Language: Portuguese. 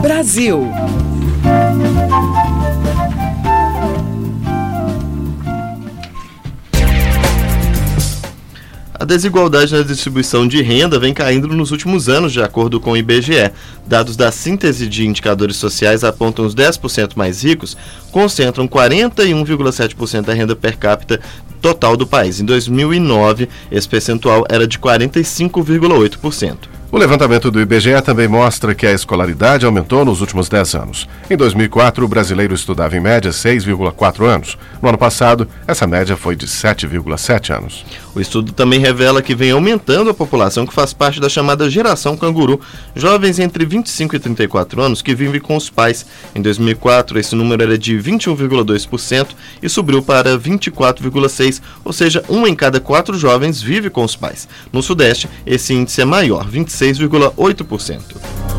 Brasil. A desigualdade na distribuição de renda vem caindo nos últimos anos, de acordo com o IBGE. Dados da síntese de indicadores sociais apontam os 10% mais ricos concentram 41,7% da renda per capita total do país. Em 2009, esse percentual era de 45,8%. O levantamento do IBGE também mostra que a escolaridade aumentou nos últimos 10 anos. Em 2004, o brasileiro estudava em média 6,4 anos. No ano passado, essa média foi de 7,7 anos. O estudo também revela que vem aumentando a população que faz parte da chamada geração canguru, jovens entre 25 e 34 anos que vivem com os pais. Em 2004, esse número era de 21,2% e subiu para 24,6%, ou seja, 1 em cada 4 jovens vive com os pais. No Sudeste, esse índice é maior, 26,8%.